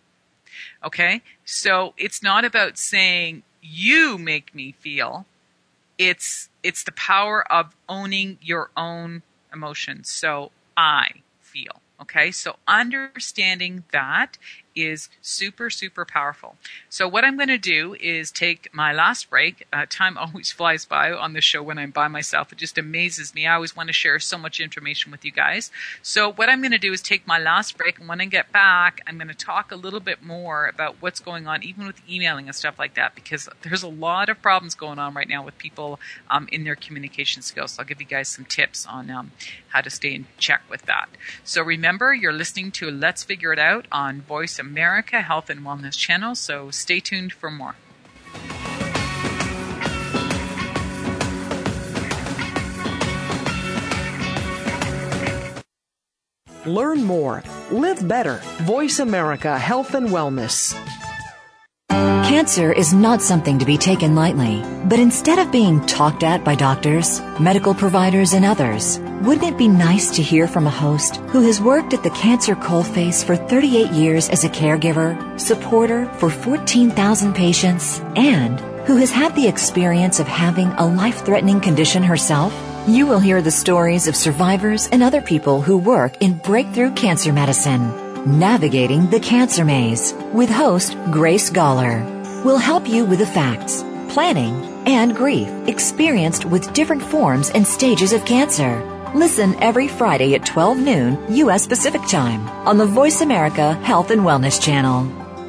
Okay? So it's not about saying you make me feel. It's it's the power of owning your own emotions. So I feel. Okay? So understanding that is super, super powerful. So what I'm going to do is take my last break. Uh, time always flies by on the show when I'm by myself. It just amazes me. I always want to share so much information with you guys. So what I'm going to do is take my last break, and when I get back, I'm going to talk a little bit more about what's going on, even with emailing and stuff like that, because there's a lot of problems going on right now with people um, in their communication skills. So I'll give you guys some tips on um, how to stay in check with that. So remember, you're listening to Let's Figure It Out on Voice America Health and Wellness Channel, so stay tuned for more. Learn more. Live better. Voice America Health and Wellness. Cancer is not something to be taken lightly, but instead of being talked at by doctors, medical providers, and others, wouldn't it be nice to hear from a host who has worked at the cancer coalface for thirty-eight years as a caregiver, supporter for fourteen thousand patients, and who has had the experience of having a life-threatening condition herself? You will hear the stories of survivors and other people who work in breakthrough cancer medicine. Navigating the Cancer Maze with host Grace Galler. We'll help you with the facts, planning, and grief experienced with different forms and stages of cancer. Listen every Friday at twelve noon U S Pacific Time on the Voice America Health and Wellness Channel.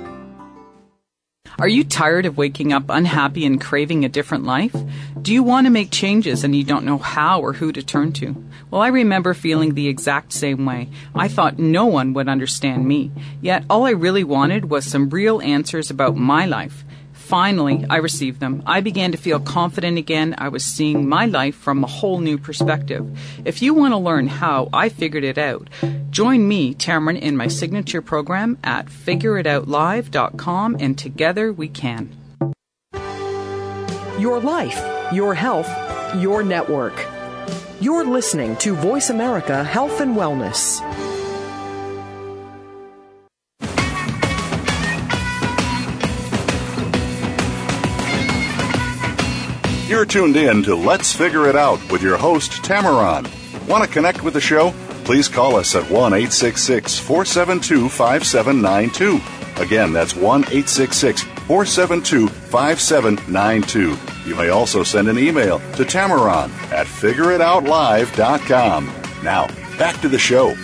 Are you tired of waking up unhappy and craving a different life? Do you want to make changes and you don't know how or who to turn to? Well, I remember feeling the exact same way. I thought no one would understand me. Yet all I really wanted was some real answers about my life. Finally, I received them. I began to feel confident again. I was seeing my life from a whole new perspective. If you want to learn how I figured it out, join me, Tamron, in my signature program at figure it out live dot com, and together we can. Your life, your health, your network. You're listening to Voice America Health and Wellness. You're tuned in to Let's Figure It Out with your host, Tamaron. Want to connect with the show? Please call us at one eight six six, four seven two, five seven nine two. Again, that's one eight six six, four seven two, five seven nine two. You may also send an email to Tamaron at figure it out live dot com. Now, back to the show.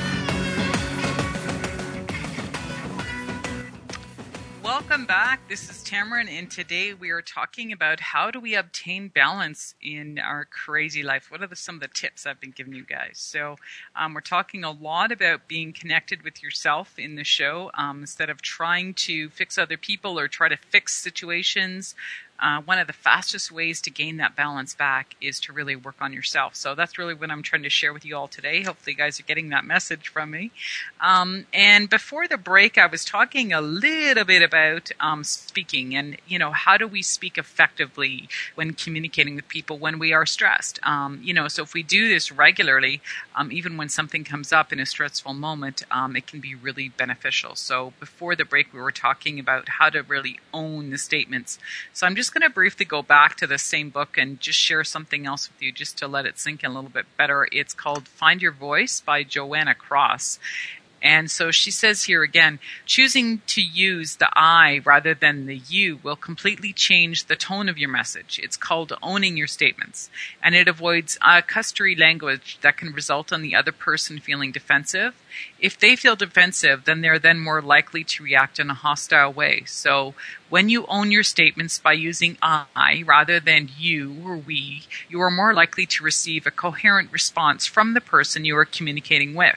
Welcome back. This is Tamron, and today we are talking about how do we obtain balance in our crazy life. What are the, some of the tips I've been giving you guys? So um, we're talking a lot about being connected with yourself in the show um, instead of trying to fix other people or try to fix situations. Uh, one of the fastest ways to gain that balance back is to really work on yourself. So that's really what I'm trying to share with you all today. Hopefully you guys are getting that message from me. Um, and before the break, I was talking a little bit about um, speaking and, you know, how do we speak effectively when communicating with people when we are stressed? Um, you know, so if we do this regularly, um, even when something comes up in a stressful moment, um, it can be really beneficial. So before the break, we were talking about how to really own the statements. So I'm just going to briefly go back to the same book and just share something else with you just to let it sink in a little bit better. It's called Find Your Voice by Joanna Cross. And so she says here again, choosing to use the I rather than the you will completely change the tone of your message. It's called owning your statements. And it avoids uh, customary language that can result in the other person feeling defensive. If they feel defensive, then they're then more likely to react in a hostile way. So when you own your statements by using I rather than you or we, you are more likely to receive a coherent response from the person you are communicating with.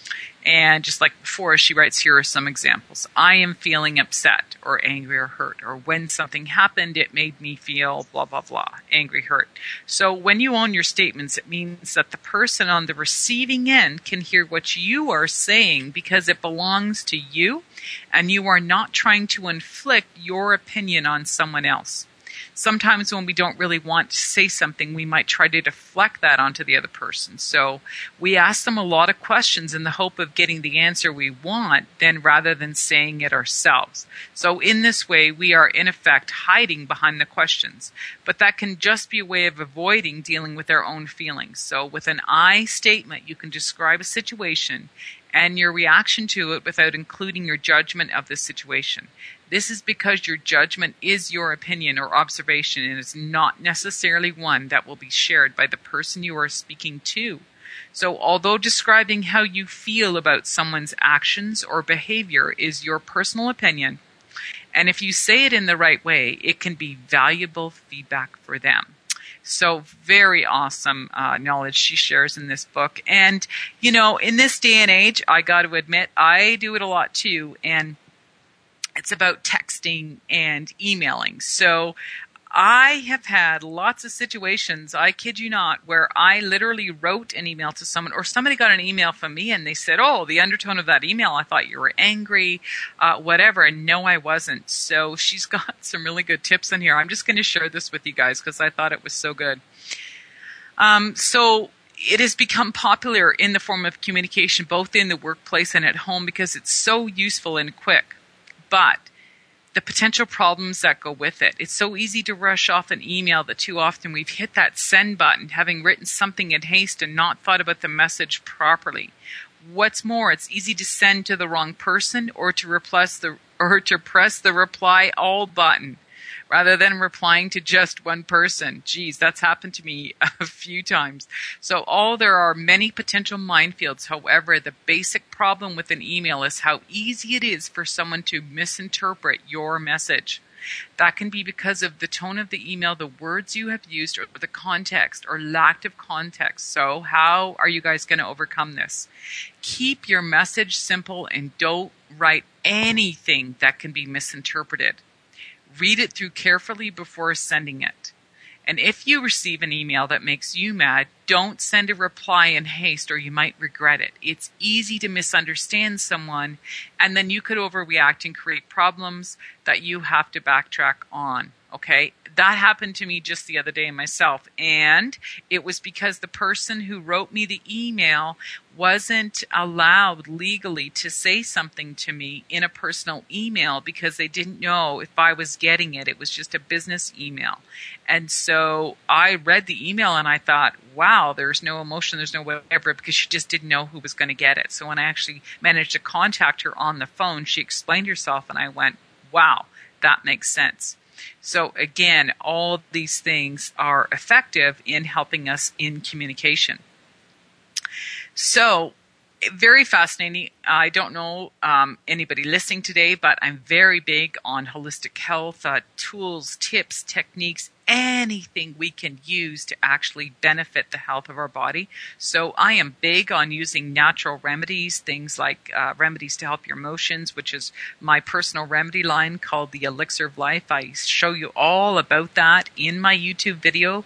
And just like before, she writes, here are some examples. I am feeling upset or angry or hurt. Or when something happened, it made me feel blah, blah, blah, angry, hurt. So when you own your statements, it means that the person on the receiving end can hear what you are saying because it belongs to you, and you are not trying to inflict your opinion on someone else. Sometimes when we don't really want to say something, we might try to deflect that onto the other person. So we ask them a lot of questions in the hope of getting the answer we want, then rather than saying it ourselves. So in this way, we are in effect hiding behind the questions. But that can just be a way of avoiding dealing with our own feelings. So with an I statement, you can describe a situation and your reaction to it without including your judgment of the situation. This is because your judgment is your opinion or observation, and it's not necessarily one that will be shared by the person you are speaking to. So although describing how you feel about someone's actions or behavior is your personal opinion, and if you say it in the right way, it can be valuable feedback for them. So very awesome uh, knowledge she shares in this book. And, you know, in this day and age, I got to admit, I do it a lot too. And it's about texting and emailing. So I have had lots of situations, I kid you not, where I literally wrote an email to someone, or somebody got an email from me and they said, oh, the undertone of that email, I thought you were angry, uh, whatever. And no, I wasn't. So she's got some really good tips in here. I'm just going to share this with you guys because I thought it was so good. Um, so it has become popular in the form of communication, both in the workplace and at home, because it's so useful and quick. But the potential problems that go with it. It's so easy to rush off an email that too often we've hit that send button, having written something in haste and not thought about the message properly. What's more, it's easy to send to the wrong person or to replace the or to press the reply all button rather than replying to just one person. Geez, that's happened to me a few times. So all there are many potential minefields. However, the basic problem with an email is how easy it is for someone to misinterpret your message. That can be because of the tone of the email, the words you have used, or the context or lack of context. So how are you guys going to overcome this? Keep your message simple and don't write anything that can be misinterpreted. Read it through carefully before sending it. And if you receive an email that makes you mad, don't send a reply in haste or you might regret it. It's easy to misunderstand someone, and then you could overreact and create problems that you have to backtrack on. Okay? That happened to me just the other day myself, and it was because the person who wrote me the email wasn't allowed legally to say something to me in a personal email because they didn't know if I was getting it. It was just a business email. And so I read the email and I thought, wow, there's no emotion, there's no whatever, because she just didn't know who was going to get it. So when I actually managed to contact her on the phone, she explained herself and I went, wow, that makes sense. So again, all these things are effective in helping us in communication. So, very fascinating. I don't know um, anybody listening today, but I'm very big on holistic health, uh, tools, tips, techniques, anything we can use to actually benefit the health of our body. So I am big on using natural remedies, things like uh, remedies to help your emotions, which is my personal remedy line called the Elixir of Life. I show you all about that in my YouTube video.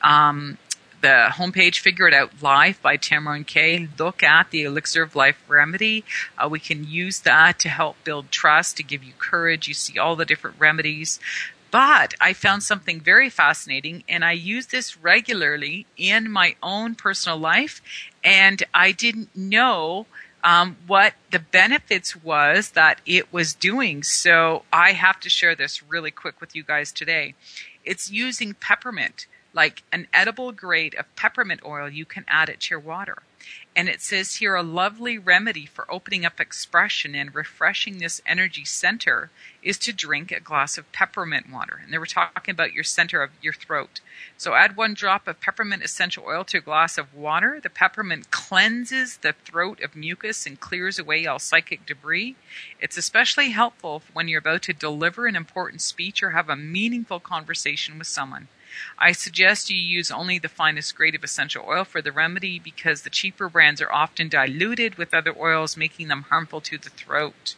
Um, The homepage, Figure It Out Live by Tamron Kay. Look at the Elixir of Life remedy. Uh, we can use that to help build trust, to give you courage. You see all the different remedies. But I found something very fascinating, and I use this regularly in my own personal life, and I didn't know um, what the benefits was that it was doing. So I have to share this really quick with you guys today. It's using peppermint. Like an edible grade of peppermint oil, you can add it to your water. And it says here a lovely remedy for opening up expression and refreshing this energy center is to drink a glass of peppermint water. And they were talking about your center of your throat. So add one drop of peppermint essential oil to a glass of water. The peppermint cleanses the throat of mucus and clears away all psychic debris. It's especially helpful when you're about to deliver an important speech or have a meaningful conversation with someone. I suggest you use only the finest grade of essential oil for the remedy because the cheaper brands are often diluted with other oils, making them harmful to the throat.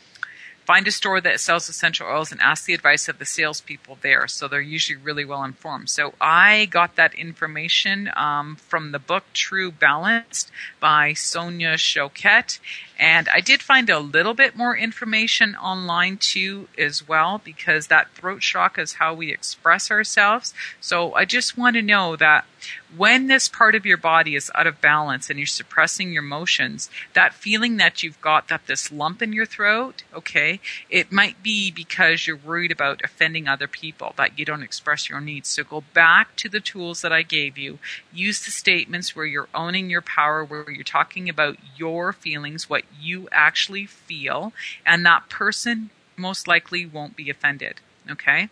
Find a store that sells essential oils and ask the advice of the salespeople there. So they're usually really well informed. So I got that information um, from the book True Balanced by Sonia Choquette. And I did find a little bit more information online too as well, because that throat chakra is how we express ourselves. So I just want to know that when this part of your body is out of balance and you're suppressing your emotions, that feeling that you've got that this lump in your throat, okay, it might be because you're worried about offending other people, that you don't express your needs. So go back to the tools that I gave you. Use the statements where you're owning your power, where you're talking about your feelings, what you actually feel, and that person most likely won't be offended, okay?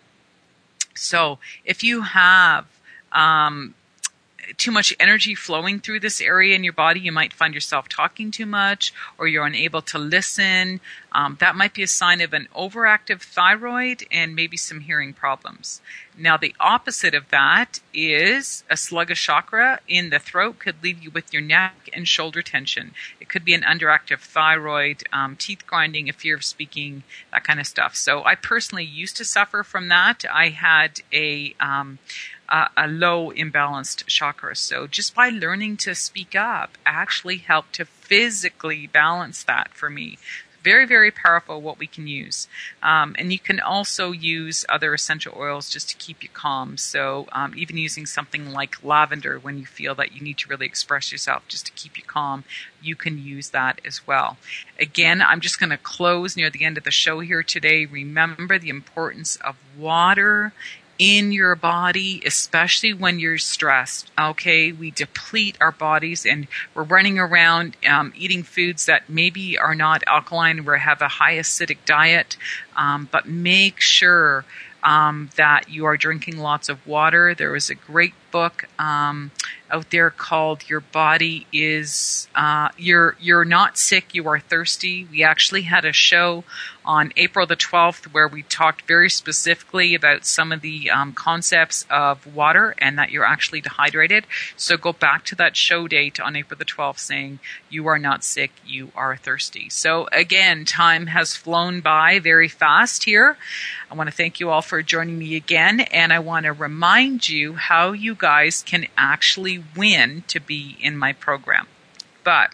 So if you have um, too much energy flowing through this area in your body, you might find yourself talking too much or you're unable to listen. Um, that might be a sign of an overactive thyroid and maybe some hearing problems. Now, the opposite of that is a sluggish chakra in the throat could leave you with your neck and shoulder tension. It could be an underactive thyroid, um, teeth grinding, a fear of speaking, that kind of stuff. So I personally used to suffer from that. I had a um, a, a low imbalanced chakra. So just by learning to speak up actually helped to physically balance that for me. Very, very powerful what we can use. Um, and you can also use other essential oils just to keep you calm. So um, even using something like lavender when you feel that you need to really express yourself just to keep you calm, you can use that as well. Again, I'm just going to close near the end of the show here today. Remember the importance of water in your body, especially when you're stressed. Okay, we deplete our bodies and we're running around um, eating foods that maybe are not alkaline or have a high acidic diet, um, but make sure um, that you are drinking lots of water. There was a great book um, out there called "Your Body Is uh, You're You're Not Sick, You Are Thirsty." We actually had a show on April the twelfth where we talked very specifically about some of the um, concepts of water and that you're actually dehydrated. So go back to that show date on April the twelfth saying you are not sick, you are thirsty. So again, time has flown by very fast here. I want to thank you all for joining me again, and I want to remind you how you guys can actually win to be in my program. But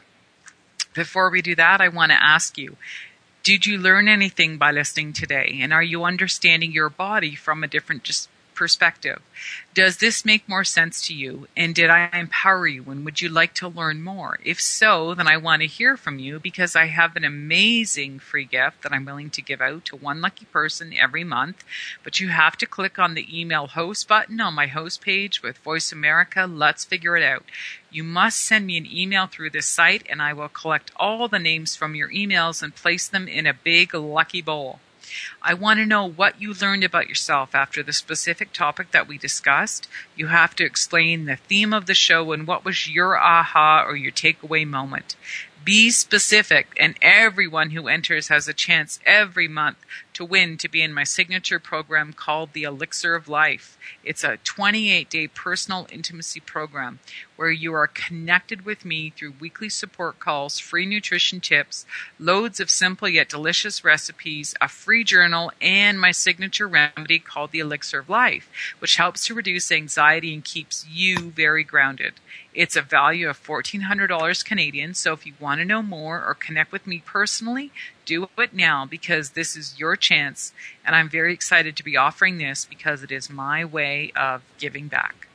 before we do that, I want to ask you, did you learn anything by listening today? And are you understanding your body from a different just perspective? Does this make more sense to you? And did I empower you? And would you like to learn more? If so, then I want to hear from you, because I have an amazing free gift that I'm willing to give out to one lucky person every month. But you have to click on the email host button on my host page with Voice America. Let's figure it out. You must send me an email through this site, and I will collect all the names from your emails and place them in a big lucky bowl. I want to know what you learned about yourself after the specific topic that we discussed. You have to explain the theme of the show and what was your aha or your takeaway moment. Be specific, and everyone who enters has a chance every month to win to be in my signature program called the Elixir of Life. It's a twenty-eight day personal intimacy program where you are connected with me through weekly support calls, free nutrition tips, loads of simple yet delicious recipes, a free journal, and my signature remedy called the Elixir of Life, which helps to reduce anxiety and keeps you very grounded. It's a value of fourteen hundred dollars Canadian, so if you want to know more or connect with me personally, do it now, because this is your chance, and I'm very excited to be offering this because it is my way of giving back.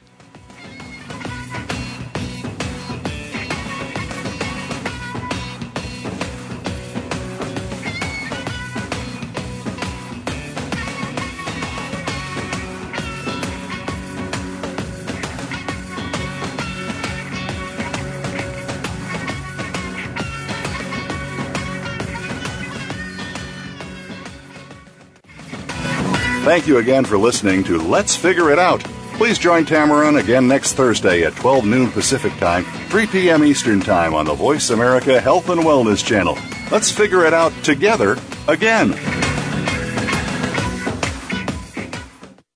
Thank you again for listening to Let's Figure It Out. Please join Tamaran again next Thursday at twelve noon Pacific Time, three p.m. Eastern Time on the Voice America Health and Wellness Channel. Let's figure it out together again.